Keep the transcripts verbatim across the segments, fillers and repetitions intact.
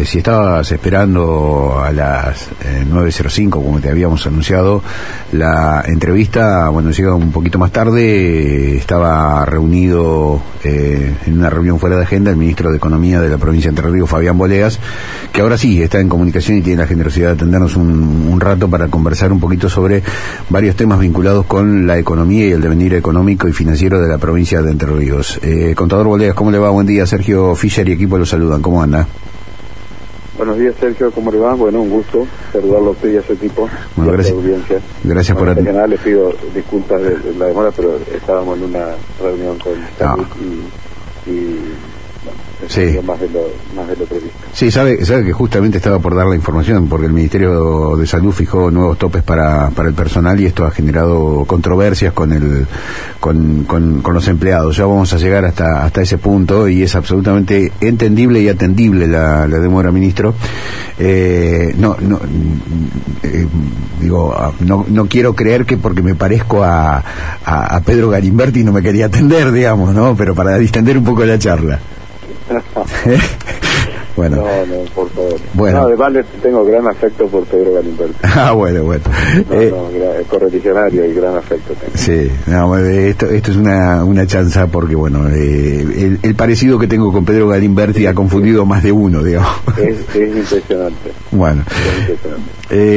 si estabas esperando a las eh, nueve cero cinco, como te habíamos anunciado, la entrevista, bueno, llega un poquito más tarde. Estaba reunido eh, en una reunión fuera de agenda el ministro de Economía de la provincia de Entre Ríos, Fabián Bolegas, que ahora sí está en comunicación y tiene la generosidad de atendernos un, un rato para conversar un poquito sobre varios temas vinculados con la economía y el devenir económico y financiero de la provincia de Entre Ríos. Eh, contador Bolegas, ¿cómo le va? Buen día. Sergio Fischer y equipo lo saludan. ¿Cómo anda? Buenos días, Sergio, ¿cómo le va? Bueno, un gusto saludarlo a usted y a su equipo. Bueno, y a gracias. su audiencia. Gracias bueno, por atender. Les pido disculpas de, de la demora, pero estábamos en una reunión con Salud no. y, y bueno, sí. más de lo más de lo previsto. Sí, sabe, sabe que justamente estaba por dar la información, porque el Ministerio de Salud fijó nuevos topes para, para el personal y esto ha generado controversias con el con, con, con los empleados. Ya vamos a llegar hasta hasta ese punto y es absolutamente entendible y atendible la, la demora, ministro. Eh, no, no, eh, digo, no, no quiero creer que porque me parezco a, a, a Pedro Galimberti no me quería atender, digamos, ¿no? Pero para distender un poco la charla. Bueno. No, no, por favor. Bueno. No, además le tengo gran afecto por Pedro Galimberti. Ah, bueno, bueno. No, eh, no, gra- correligionario y gran afecto tengo. Sí, no, esto, esto es una, una chanza porque, bueno, eh, el, el parecido que tengo con Pedro Galimberti ha confundido más de uno, digamos. Es, es impresionante. Bueno. Es impresionante.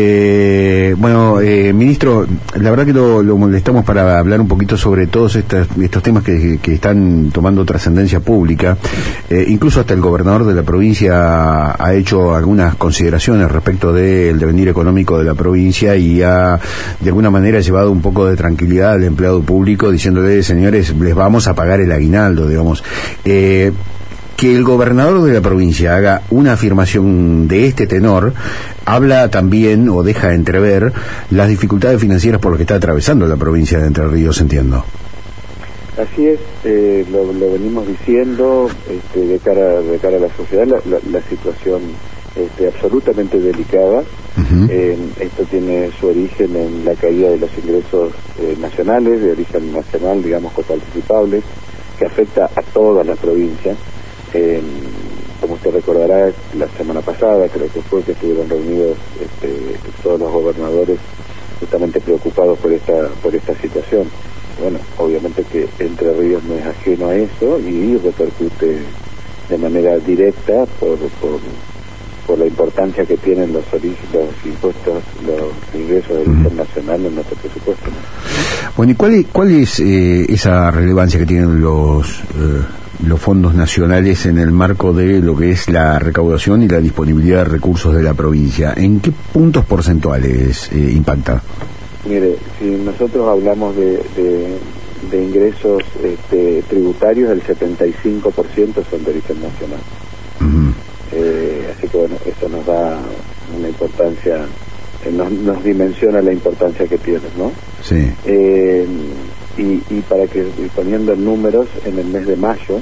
Eh, bueno, eh, ministro, la verdad que lo, lo molestamos para hablar un poquito sobre todos estos, estos temas que, que están tomando trascendencia pública. Eh, incluso hasta el gobernador de la provincia ha hecho algunas consideraciones respecto del devenir económico de la provincia y ha de alguna manera llevado un poco de tranquilidad al empleado público, diciéndole, señores, les vamos a pagar el aguinaldo, digamos. Eh, que el gobernador de la provincia haga una afirmación de este tenor habla también o deja entrever las dificultades financieras por las que está atravesando la provincia de Entre Ríos, entiendo. Así es, eh, lo, lo venimos diciendo este, de cara de cara a la sociedad, la, la, la situación este, absolutamente delicada. Uh-huh. Eh, esto tiene su origen en la caída de los ingresos eh, nacionales, de origen nacional, digamos, coparticipable, que afecta a toda la provincia. Eh, como usted recordará, la semana pasada creo que fue que estuvieron reunidos este, todos los gobernadores justamente preocupados por esta por esta situación. Bueno, obviamente que Entre Ríos no es ajeno a eso y repercute de manera directa por por, por la importancia que tienen los orígenes, los impuestos, los ingresos de origen nacional en nuestro presupuesto, ¿no? Bueno, ¿y cuál es, cuál es eh, esa relevancia que tienen los eh, los fondos nacionales en el marco de lo que es la recaudación y la disponibilidad de recursos de la provincia? ¿En qué puntos porcentuales eh, impacta? Mire, si nosotros hablamos de, de, de ingresos este, tributarios, el setenta y cinco por ciento son de origen nacional. Uh-huh. Eh, así que bueno, eso nos da una importancia, eh, nos, nos dimensiona la importancia que tiene, ¿no? Sí. Eh, y, y para que, y poniendo en números, en el mes de mayo,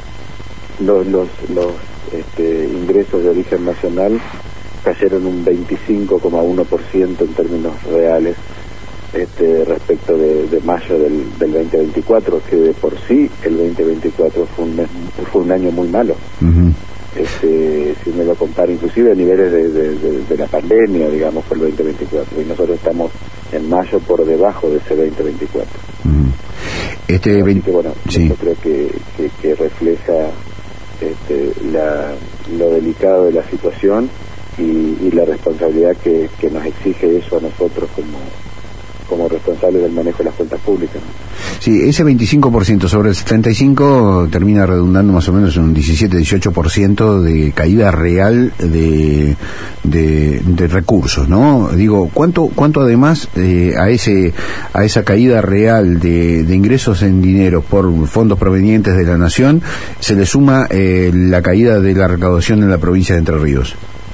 los, los, los este, ingresos de origen nacional cayeron un veinticinco coma uno por ciento en términos reales este, respecto de, de mayo del, del veinte veinticuatro, que de por sí el veinte veinticuatro fue un, mes, fue un año muy malo. Uh-huh. Este, si uno lo compara inclusive a niveles de, de, de, de la pandemia, digamos, fue el veinte veinticuatro, y nosotros estamos en mayo por debajo de ese veinte veinticuatro. Uh-huh. Este Así que bueno, sí. yo creo que, que, que refleja este, la, lo delicado de la situación y, y la responsabilidad que, que nos exige eso a nosotros como como responsables del manejo de las cuentas públicas, ¿no? Sí, ese veinticinco por ciento sobre el setenta y cinco por ciento termina redundando más o menos en un diecisiete a dieciocho por ciento de caída real de, de, de recursos, ¿no? Digo, ¿cuánto cuánto además eh, a ese a esa caída real de, de ingresos en dinero por fondos provenientes de la Nación se le suma eh, la caída de la recaudación en la provincia de Entre Ríos?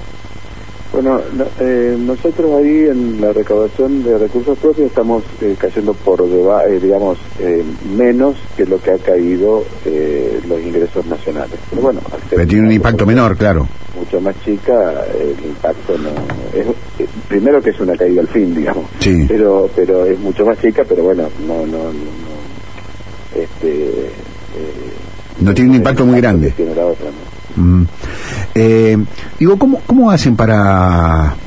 Bueno, no, eh, nosotros ahí en la recaudación de recursos propios estamos eh, cayendo por, deba eh, digamos, eh, menos que lo que ha caído eh, los ingresos nacionales. Pero bueno, al ser pero tiene un impacto menor, claro. Mucho más chica, el impacto no es, eh, primero que es una caída al fin, digamos. Sí. Pero pero es mucho más chica, pero bueno, no no no, no este eh, no tiene un impacto muy grande. Tiene la otra, ¿no? Mm. Eh, digo, ¿cómo, cómo hacen para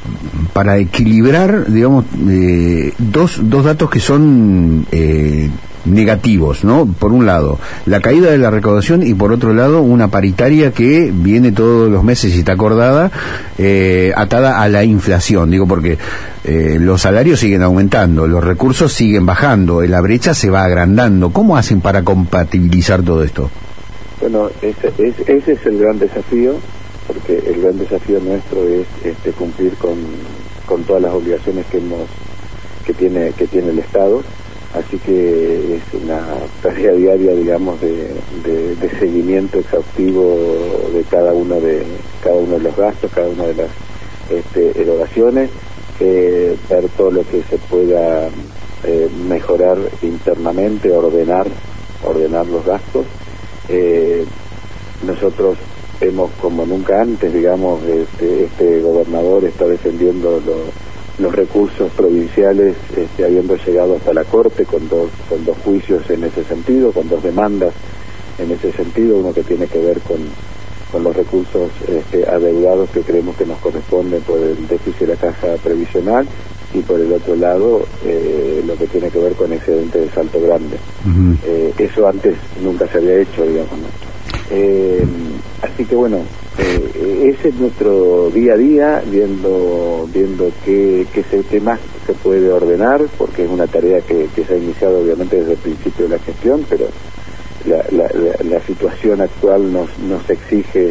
para equilibrar, digamos, eh, dos, dos datos que son eh, negativos, ¿no? Por un lado, la caída de la recaudación y por otro lado, una paritaria que viene todos los meses y está acordada, eh, atada a la inflación, digo, porque eh, los salarios siguen aumentando, los recursos siguen bajando, la brecha se va agrandando. ¿Cómo hacen para compatibilizar todo esto? Bueno, ese, ese, ese es el gran desafío, porque el gran desafío nuestro es este, cumplir con, con todas las obligaciones que hemos que tiene que tiene el Estado, así que es una tarea diaria, digamos, de, de, de seguimiento exhaustivo de cada uno de cada uno de los gastos, cada una de las este, erogaciones, eh, ver todo lo que se pueda eh, mejorar internamente, ordenar ordenar los gastos. Eh, nosotros vemos como nunca antes, digamos, este, este gobernador está defendiendo lo, los recursos provinciales, este, habiendo llegado hasta la Corte con dos, con dos juicios en ese sentido, con dos demandas en ese sentido, uno que tiene que ver con, con los recursos este, adeudados que creemos que nos corresponden por el déficit de la caja previsional, y por el otro lado eh, lo que tiene que ver con excedente de Salto Grande. Uh-huh. eh, eso antes nunca se había hecho, digamos, ¿no? Eh, así que bueno, eh, ese es nuestro día a día, viendo viendo qué, qué, se, qué más se puede ordenar, porque es una tarea que, que se ha iniciado obviamente desde el principio de la gestión, pero la, la, la, la situación actual nos, nos exige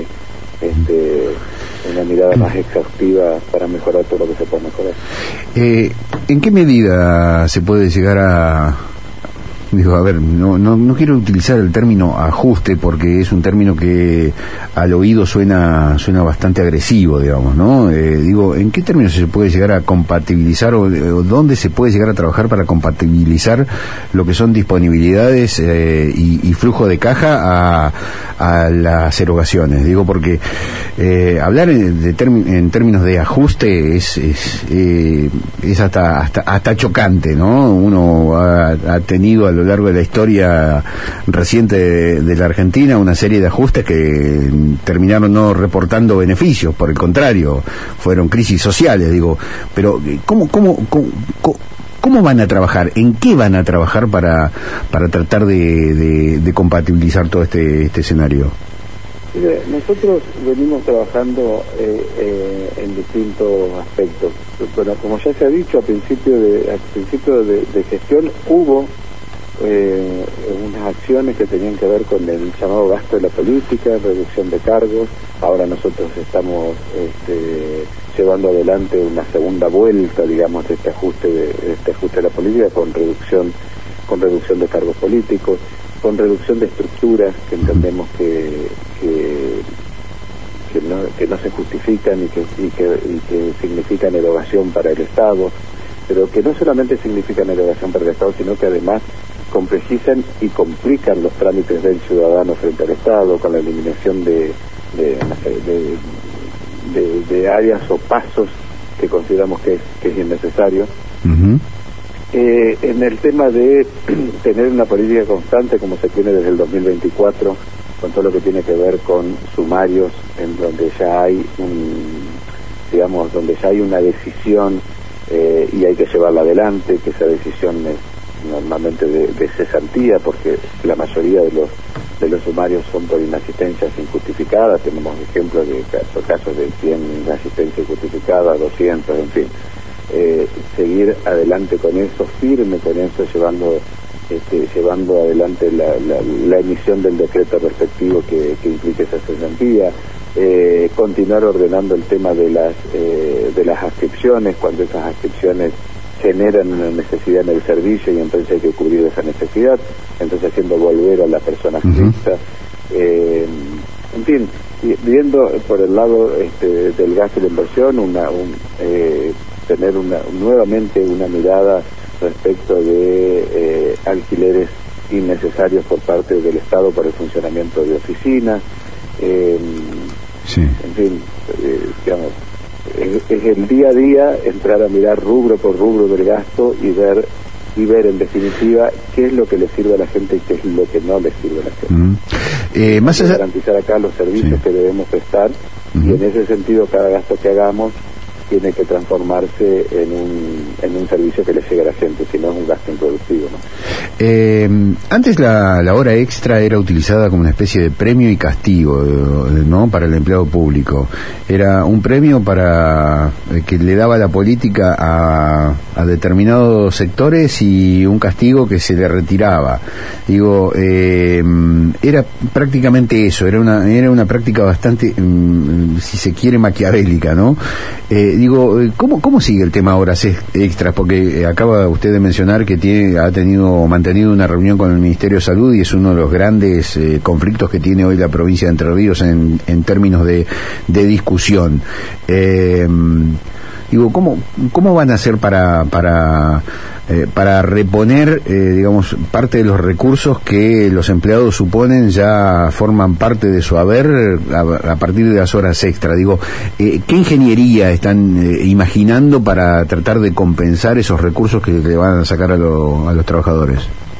este, una mirada más exhaustiva para mejorar todo lo que se puede mejorar. Eh, ¿En qué medida se puede llegar a... Digo, a ver, no, no, no quiero utilizar el término ajuste porque es un término que al oído suena suena bastante agresivo, digamos, ¿no? Eh, digo, ¿en qué términos se puede llegar a compatibilizar o, o dónde se puede llegar a trabajar para compatibilizar lo que son disponibilidades eh, y, y flujo de caja a, a las erogaciones? Digo, porque eh, hablar en, de termi- en términos de ajuste es es, eh, es hasta, hasta hasta chocante, ¿no? Uno ha, ha tenido a lo largo de la historia reciente de, de la Argentina una serie de ajustes que terminaron no reportando beneficios, por el contrario, fueron crisis sociales, digo, pero ¿cómo, cómo, cómo, cómo van a trabajar? ¿En qué van a trabajar para, para tratar de, de, de compatibilizar todo este, este escenario? Mire, nosotros venimos trabajando eh, eh, en distintos aspectos. Bueno, como ya se ha dicho, a principio de, a principio de, de gestión hubo Eh, unas acciones que tenían que ver con el llamado gasto de la política, reducción de cargos. Ahora nosotros estamos este, llevando adelante una segunda vuelta, digamos, de este ajuste de, de este ajuste de la política con reducción con reducción de cargos políticos, con reducción de estructuras que entendemos que que, que, no, que no se justifican y que, y que, y que significan erogación para el Estado, pero que no solamente significan erogación para el Estado, sino que además complejizan y complican los trámites del ciudadano frente al Estado, con la eliminación de de, de, de, de áreas o pasos que consideramos que es, que es innecesario. Uh-huh. Eh, en el tema de tener una política constante como se tiene desde el dos mil veinticuatro, con todo lo que tiene que ver con sumarios, en donde ya hay un, digamos, donde ya hay una decisión eh, y hay que llevarla adelante, que esa decisión es normalmente de, de cesantía, porque la mayoría de los de los sumarios son por inasistencias injustificadas. Tenemos ejemplos de casos, casos de cien inasistencias injustificadas, doscientos, en fin. Eh, seguir adelante con eso, firme con eso, llevando este, llevando adelante la, la, la emisión del decreto respectivo que, que implique esa cesantía. Eh, continuar ordenando el tema de las eh, de las adscripciones, cuando esas adscripciones generan una necesidad en el servicio y entonces hay que cubrir esa necesidad, entonces haciendo volver a la persona adscripta. Uh-huh. eh, en fin, viendo por el lado este, del gasto y la inversión, una, un, eh, tener una, nuevamente una mirada respecto de eh, alquileres innecesarios por parte del Estado para el funcionamiento de oficinas. Eh, sí. En fin, eh, digamos, es, es el día a día entrar a mirar rubro por rubro del gasto y ver y ver en definitiva qué es lo que le sirve a la gente y qué es lo que no le sirve a la gente. Mm. Eh, más allá... garantizar acá los servicios sí. que debemos prestar, uh-huh. y en ese sentido cada gasto que hagamos tiene que transformarse en un, en un servicio que le llegue a la gente, si no es un gasto improductivo, ¿no? Eh, antes la, la hora extra era utilizada como una especie de premio y castigo, ¿no?, para el empleado público. Era un premio para que le daba la política a, a determinados sectores y un castigo que se le retiraba. Digo, eh, era prácticamente eso, era una era una práctica bastante, um, si se quiere, maquiavélica, ¿no? Eh, digo, ¿cómo cómo sigue el tema horas extras? Porque acaba usted de mencionar que tiene ha tenido mantenido una reunión con el Ministerio de Salud y es uno de los grandes eh, conflictos que tiene hoy la provincia de Entre Ríos en, en términos de, de discusión. Eh, digo, ¿cómo cómo van a hacer para para eh, para reponer, eh, digamos, parte de los recursos que los empleados suponen ya forman parte de su haber a, a partir de las horas extra? Digo, eh, ¿qué ingeniería están eh, imaginando para tratar de compensar esos recursos que le van a sacar a, lo, a los trabajadores?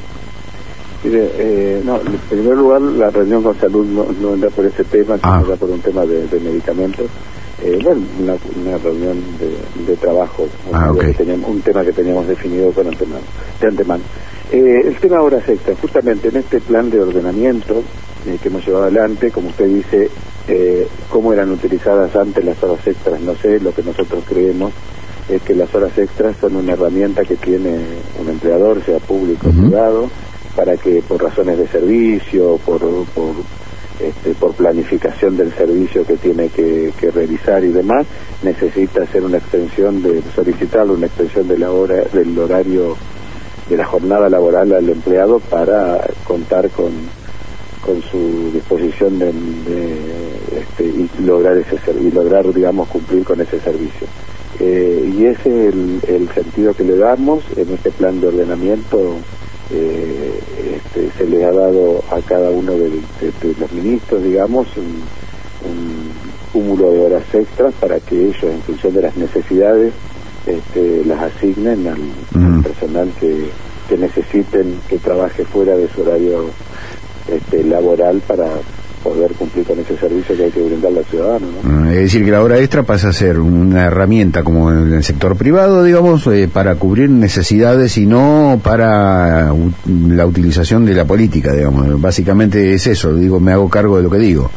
Mire, eh, no, en primer lugar, la reunión con salud no, no anda por ese tema, sino ah. anda por un tema de, de medicamentos. Eh, bueno, una, una reunión de, de trabajo, ah, okay. que teníamos, un tema que teníamos definido con antemano, de antemano. Eh, el tema de horas extras, justamente en este plan de ordenamiento eh, que hemos llevado adelante, como usted dice, eh, cómo eran utilizadas antes las horas extras, no sé, lo que nosotros creemos es que las horas extras son una herramienta que tiene un empleador, sea público o uh-huh. privado, para que por razones de servicio, por... por Este, por planificación del servicio que tiene que, que realizar y demás, necesita hacer una extensión de solicitar una extensión de la hora del horario de la jornada laboral al empleado para contar con con su disposición de, de este, y lograr ese y lograr digamos cumplir con ese servicio, eh, y ese es el, el sentido que le damos en este plan de ordenamiento. Eh, este, se le ha dado a cada uno de, de, de los ministros, digamos, un, un cúmulo de horas extras para que ellos, en función de las necesidades, este, las asignen al, mm. al personal que, que necesiten que trabaje fuera de su horario este, laboral para poder cumplir con ese servicio que hay que brindarle al ciudadano, ¿no? Es decir, que la hora extra pasa a ser una herramienta como en el sector privado, digamos, eh, para cubrir necesidades y no para uh, la utilización de la política, digamos. Básicamente es eso, digo, me hago cargo de lo que digo.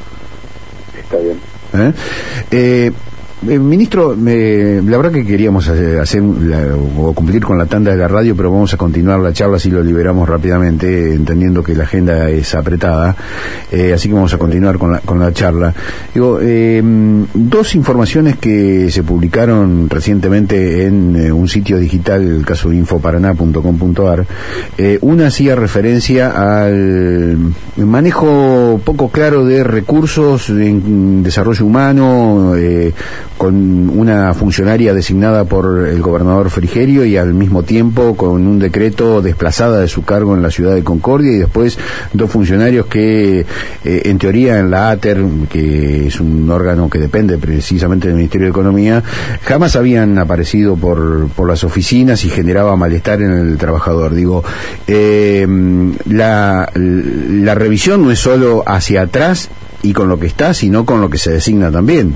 Está bien. ¿Eh? Eh, Eh, ministro, eh, la verdad que queríamos hacer, hacer la, o cumplir con la tanda de la radio, pero vamos a continuar la charla si lo liberamos rápidamente, entendiendo que la agenda es apretada, eh, así que vamos a continuar con la, con la charla. Digo, eh, dos informaciones que se publicaron recientemente en eh, un sitio digital, el caso infoparaná punto com punto ar. Eh, una hacía referencia al manejo poco claro de recursos en desarrollo humano, eh, con una funcionaria designada por el gobernador Frigerio y al mismo tiempo con un decreto desplazada de su cargo en la ciudad de Concordia, y después dos funcionarios que eh, en teoría en la A T E R, que es un órgano que depende precisamente del Ministerio de Economía, jamás habían aparecido por, por las oficinas y generaba malestar en el trabajador. Digo, eh, la, la revisión no es solo hacia atrás y con lo que está, sino con lo que se designa también.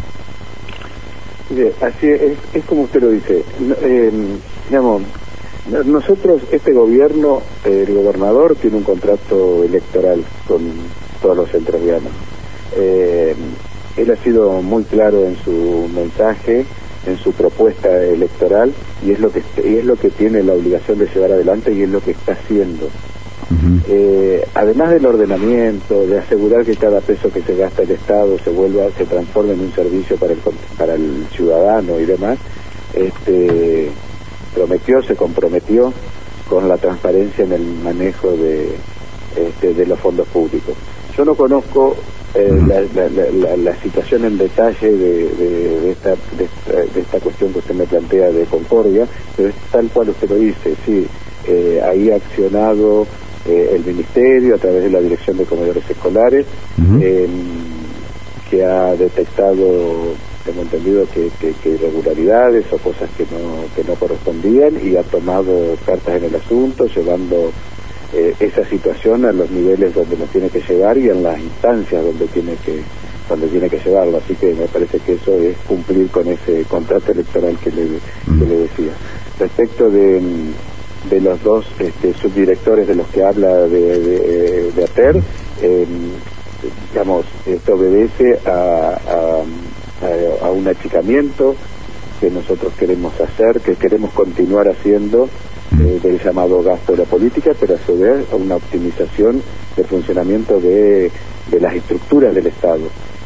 Así es, es como usted lo dice. Eh, digamos, nosotros, este gobierno, eh, el gobernador tiene un contrato electoral con todos los entrerrianos. Eh, él ha sido muy claro en su mensaje, en su propuesta electoral, y es lo que y es lo que tiene la obligación de llevar adelante y es lo que está haciendo. Uh-huh. Eh, además del ordenamiento, de asegurar que cada peso que se gasta el Estado se vuelva, se transforme en un servicio para el para el ciudadano y demás, este, prometió, se comprometió con la transparencia en el manejo de este, de los fondos públicos. Yo no conozco eh, uh-huh. la, la, la, la situación en detalle de, de, de, esta, de, esta, de esta cuestión que usted me plantea de Concordia, pero es tal cual usted lo dice, sí, eh, ahí ha accionado Eh, el Ministerio a través de la Dirección de Comedores Escolares, uh-huh. eh, que ha detectado, tengo entendido que, que, que irregularidades o cosas que no que no correspondían, y ha tomado cartas en el asunto, llevando eh, esa situación a los niveles donde nos tiene que llevar y en las instancias donde tiene que donde tiene que llevarlo. Así que me parece que eso es cumplir con ese contrato electoral que le, que le decía. Respecto de, de los dos este, subdirectores de los que habla de, de, de ATER, eh, digamos, esto obedece a, a, a un achicamiento que nosotros queremos hacer, que queremos continuar haciendo, eh, del llamado gasto de la política, pero a su vez a una optimización del funcionamiento de, de las estructuras del Estado.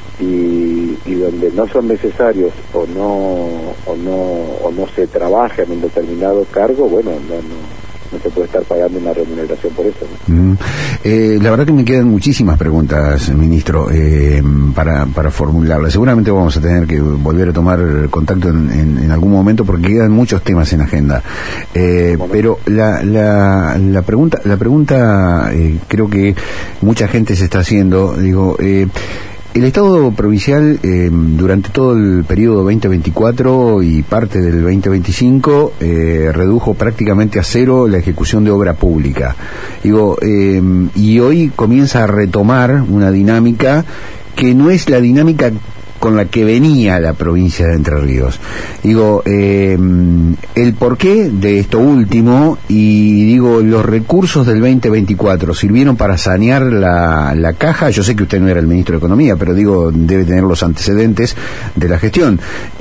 Y, y donde no son necesarios o no o no o no se trabaja en un determinado cargo, bueno, no, no, no se puede estar pagando una remuneración por eso, ¿no? Mm. Eh, la verdad que me quedan muchísimas preguntas, ministro, eh, para, para formularlas. Seguramente vamos a tener que volver a tomar contacto en, en, en algún momento porque quedan muchos temas en agenda. Eh, pero la, la, la pregunta, la pregunta eh, creo que mucha gente se está haciendo, digo, eh, el Estado provincial eh, durante todo el periodo veinte veinticuatro y parte del veinte veinticinco eh, redujo prácticamente a cero la ejecución de obra pública. Digo, eh, y hoy comienza a retomar una dinámica que no es la dinámica con la que venía la provincia de Entre Ríos. Digo, eh, el porqué de esto último, y digo, los recursos del veinte veinticuatro sirvieron para sanear la, la caja. Yo sé que usted no era el ministro de Economía, pero digo, debe tener los antecedentes de la gestión.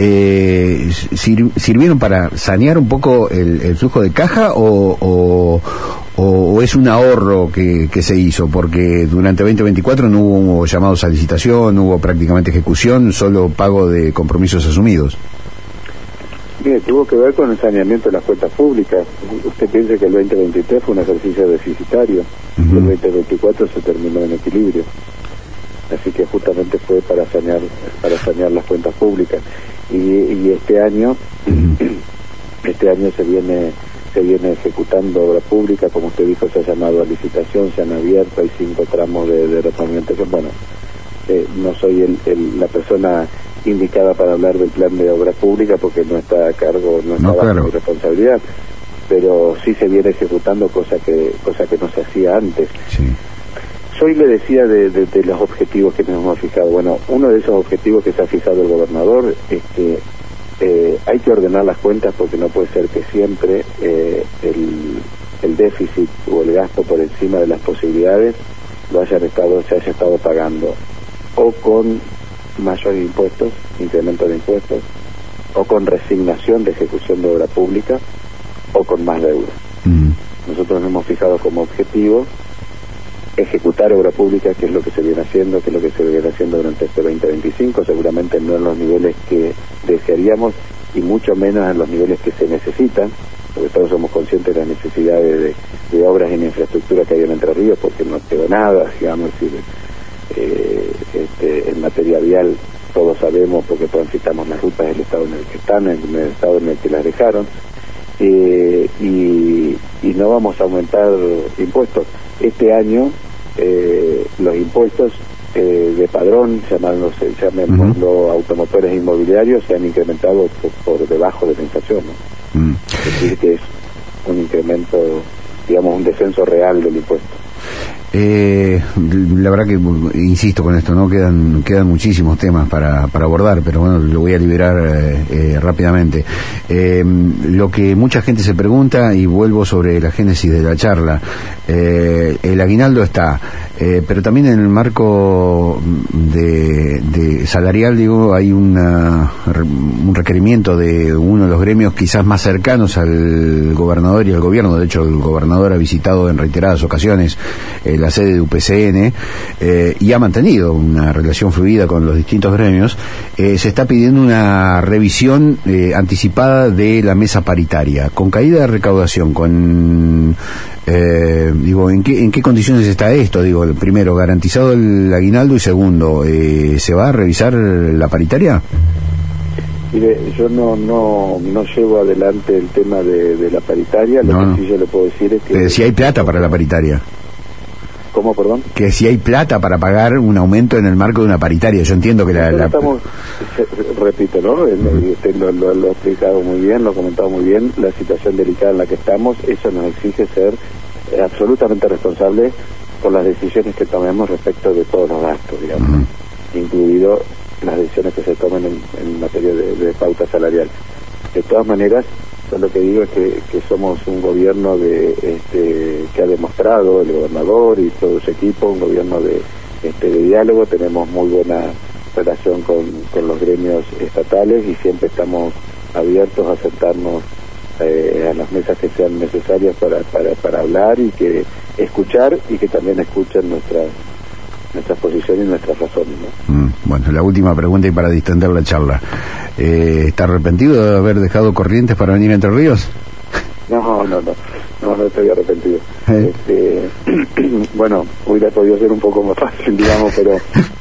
Eh, sir, ¿Sirvieron para sanear un poco el, el flujo de caja o, o O, o es un ahorro que, que se hizo? Porque durante veinte veinticuatro no hubo llamados a licitación, no hubo prácticamente ejecución, solo pago de compromisos asumidos. Bien, tuvo que ver con el saneamiento de las cuentas públicas. Usted piensa que el veinte veintitrés fue un ejercicio deficitario, uh-huh. El veinte veinticuatro se terminó en equilibrio. Así que justamente fue para sanear para sanear las cuentas públicas. Y, y este año, uh-huh. este año se viene... se viene ejecutando obra pública, como usted dijo, se ha llamado a licitación, se han abierto, hay cinco tramos de, de repavimentación. Bueno, eh, no soy el, el, la persona indicada para hablar del plan de obra pública porque no está a cargo, no está no, bajo claro. mi responsabilidad, pero sí se viene ejecutando, cosa que cosa que no se hacía antes. Sí. Yo hoy le decía de, de, de los objetivos que nos hemos fijado. Bueno, uno de esos objetivos que se ha fijado el gobernador es que Eh, hay que ordenar las cuentas porque no puede ser que siempre eh, el, el déficit o el gasto por encima de las posibilidades lo hayan estado, se haya estado pagando o con mayores impuestos, incremento de impuestos, o con resignación de ejecución de obra pública o con más deuda. Mm. Nosotros nos hemos fijado como objetivo ejecutar obra pública, que es lo que se viene haciendo, que es lo que se viene haciendo durante este veinte veinticinco, seguramente no en los niveles que desearíamos y mucho menos en los niveles que se necesitan, porque todos somos conscientes de las necesidades de, de obras en infraestructura que hay en Entre Ríos, porque no quedó nada, digamos, es decir, eh, este, en materia vial todos sabemos, porque transitamos las rutas del estado en el que están, en el estado en el que las dejaron, eh, y, y no vamos a aumentar impuestos. Este año eh, los impuestos eh, de padrón, llamándose, llamémoslo uh-huh. automotores inmobiliarios, se han incrementado por, por debajo de la inflación, ¿no? Uh-huh. Es decir, que es un incremento, digamos, un descenso real del impuesto. Eh, la verdad que insisto con esto, no quedan quedan muchísimos temas para, para abordar, pero bueno, lo voy a liberar eh, eh, rápidamente. Eh, lo que mucha gente se pregunta, y vuelvo sobre la génesis de la charla, eh, el aguinaldo está, eh, pero también en el marco de, de salarial, digo, hay una, un requerimiento de uno de los gremios quizás más cercanos al gobernador y al gobierno. De hecho, el gobernador ha visitado en reiteradas ocasiones eh, la sede de U P C N eh, y ha mantenido una relación fluida con los distintos gremios. Eh, se está pidiendo una revisión eh, anticipada de la mesa paritaria, con caída de recaudación, con eh, digo, ¿en qué, en qué condiciones está esto? Digo, primero, garantizado el aguinaldo, y segundo, eh, ¿se va a revisar la paritaria? Mire, yo no no no llevo adelante el tema de, de la paritaria, lo no, que sí yo le puedo decir es que... Pero si hay plata para la paritaria. ¿Cómo, perdón? Que si hay plata para pagar un aumento en el marco de una paritaria. Yo entiendo que la... la... Estamos, repito, ¿no? Uh-huh. Usted lo, lo, lo ha explicado muy bien, lo ha comentado muy bien, la situación delicada en la que estamos, eso nos exige ser eh, absolutamente responsables por las decisiones que tomemos respecto de todos los gastos, digamos, uh-huh. incluido las decisiones que se tomen en, en materia de, de pauta salarial. De todas maneras, yo lo que digo es que, que somos un gobierno de este, que ha demostrado el gobernador y todo su equipo, un gobierno de, este, de diálogo. Tenemos muy buena relación con, con los gremios estatales y siempre estamos abiertos a sentarnos eh, a las mesas que sean necesarias para, para, para hablar y que escuchar y que también escuchen nuestras nuestras posiciones y nuestras razones, ¿no? Mm, bueno, la última pregunta y para distender la charla. Eh, ¿Está arrepentido de haber dejado Corrientes para venir a Entre Ríos? No, no, no, no, no estoy arrepentido. ¿Eh? Este, bueno, hubiera podido ser un poco más fácil, digamos, pero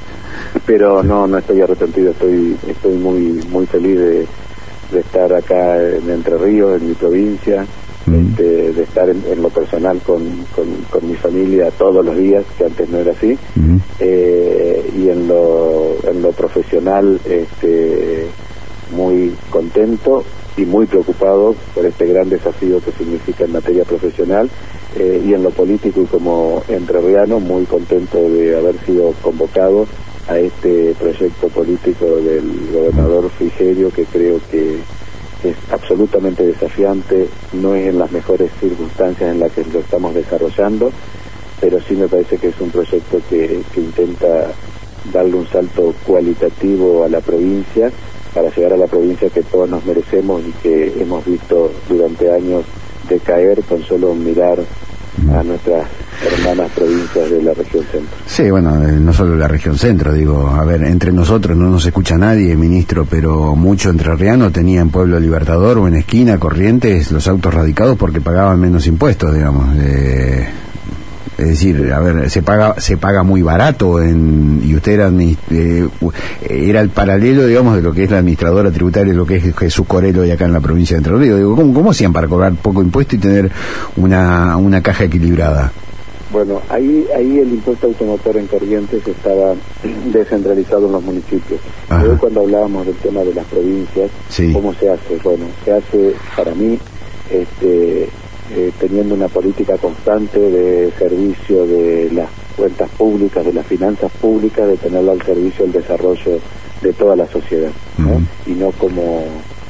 pero no, no estoy arrepentido. Estoy estoy muy muy feliz de, de estar acá en Entre Ríos, en mi provincia. Este, de estar en, en lo personal con, con, con mi familia todos los días, que antes no era así, uh-huh. eh, y en lo, en lo profesional este, muy contento y muy preocupado por este gran desafío que significa en materia profesional, eh, y en lo político y como entrerriano muy contento de haber sido convocado a este proyecto político del gobernador Frigerio, que creo que es absolutamente desafiante, no es en las mejores circunstancias en las que lo estamos desarrollando, pero sí me parece que es un proyecto que, que intenta darle un salto cualitativo a la provincia, para llegar a la provincia que todos nos merecemos y que hemos visto durante años decaer con solo mirar a nuestras hermanas provincias de la región centro. Sí, bueno, no solo la región centro, digo, a ver, entre nosotros no nos escucha nadie, ministro, pero mucho entrerriano tenía en Pueblo Libertador o en Esquina, Corrientes, los autos radicados porque pagaban menos impuestos, digamos. Eh, es decir, a ver, se paga se paga muy barato en, y usted era, eh, era el paralelo, digamos, de lo que es la administradora tributaria, lo que es Jesús Corelo y acá en la provincia de Entre Ríos. Digo, ¿cómo, cómo hacían para cobrar poco impuesto y tener una, una caja equilibrada? Bueno, ahí ahí el impuesto automotor en Corrientes estaba descentralizado en los municipios. Luego, cuando hablábamos del tema de las provincias, sí. ¿Cómo se hace? Bueno, se hace, para mí, este eh, teniendo una política constante de servicio de las cuentas públicas, de las finanzas públicas, de tenerlo al servicio del desarrollo de toda la sociedad, ¿no? Uh-huh. Y no como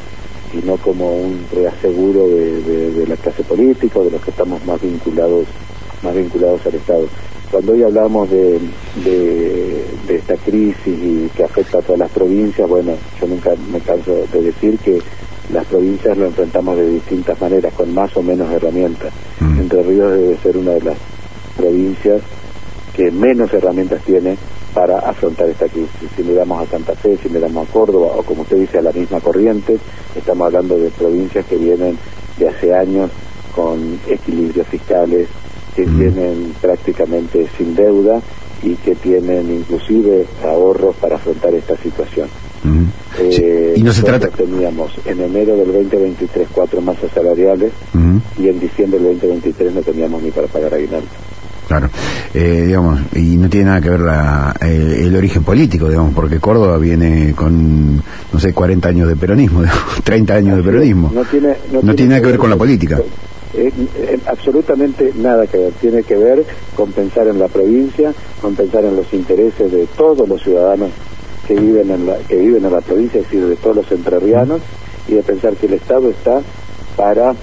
y no como un reaseguro de, de, de la clase política, de los que estamos más vinculados más vinculados al Estado. Cuando hoy hablamos de, de, de esta crisis y que afecta a todas las provincias, bueno, yo nunca me canso de decir que las provincias lo enfrentamos de distintas maneras, con más o menos herramientas. Mm. Entre Ríos debe ser una de las provincias que menos herramientas tiene para afrontar esta crisis. Si miramos a Santa Fe, si miramos a Córdoba, o como usted dice, a la misma Corrientes, estamos hablando de provincias que vienen de hace años con equilibrios fiscales, que mm. vienen prácticamente sin deuda y que tienen inclusive ahorros para afrontar esta situación. Mm. Eh, sí. Y no se trata... Teníamos en enero del veinte veintitrés cuatro masas salariales mm. y en diciembre del veinte veintitrés no teníamos ni para pagar aguinaldo. Claro, eh, digamos, y no tiene nada que ver la, eh, el origen político, digamos, porque Córdoba viene con, no sé, cuarenta años de peronismo, treinta años de peronismo. No tiene, no, no tiene nada que ver con la política. Eh, eh, absolutamente nada que ver. Tiene que ver con pensar en la provincia, con pensar en los intereses de todos los ciudadanos que viven en la, que viven en la provincia, es decir, de todos los entrerrianos, y de pensar que el Estado está para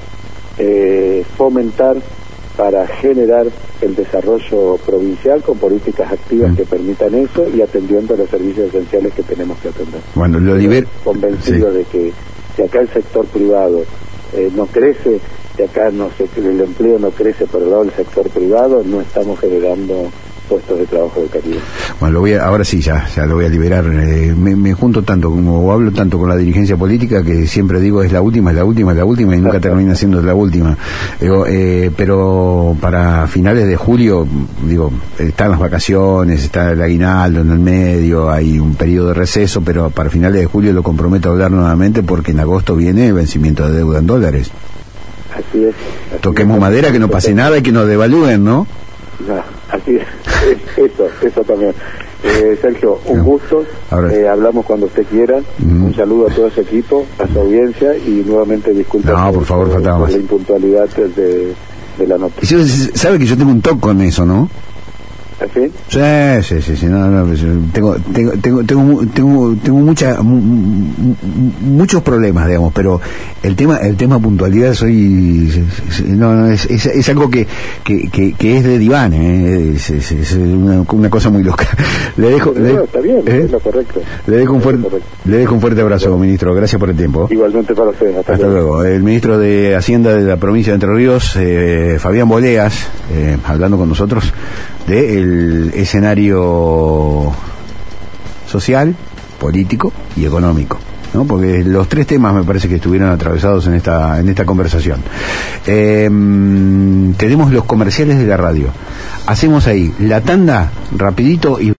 eh, fomentar, para generar el desarrollo provincial con políticas activas mm. que permitan eso y atendiendo a los servicios esenciales que tenemos que atender. Bueno, lo liber... convencido sí. de que si acá el sector privado eh, no crece, si acá no se, el empleo no crece por el lado del sector privado, no estamos generando puestos de trabajo de calidad. Bueno, lo voy a, ahora sí, ya, ya lo voy a liberar. Eh, me, me junto tanto, como o hablo tanto con la dirigencia política, que siempre digo es la última, es la última, es la última, y nunca termina siendo la última. Digo, eh, pero para finales de julio, digo, están las vacaciones, está el aguinaldo en el medio, hay un periodo de receso, pero para finales de julio lo comprometo a hablar nuevamente, porque en agosto viene el vencimiento de deuda en dólares. Así es. Así Toquemos es. madera, que no pase nada y que nos devalúen, ¿no? No, así es. Eso, eso también. Eh, Sergio, un no. gusto. Eh, hablamos cuando usted quiera. Mm. Un saludo a todo ese equipo, a su audiencia, y nuevamente disculpas no, por, por favor, por, por la impuntualidad de, de la nota. Y sabe que yo tengo un toque con eso, ¿no? ¿Sí? Sí, sí, sí, sí, no, no, tengo, tengo, tengo, tengo, tengo, tengo mucha, muchos problemas, digamos, pero el tema, el tema puntualidad soy, no, no es, es, es algo que, que, que, que es de diván, ¿eh? es, es, es una, una cosa muy loca. Le dejo, no, le, está bien, ¿eh? es lo correcto. Le dejo un fuerte, le dejo un fuerte abrazo, bueno, ministro. Gracias por el tiempo. Igualmente para ustedes. Hasta, hasta luego. luego. El ministro de Hacienda de la provincia de Entre Ríos, eh, Fabián Boleas, eh, hablando con nosotros del escenario social, político y económico, ¿no? Porque los tres temas me parece que estuvieron atravesados en esta en esta conversación. Eh, tenemos los comerciales de la radio. Hacemos ahí la tanda rapidito y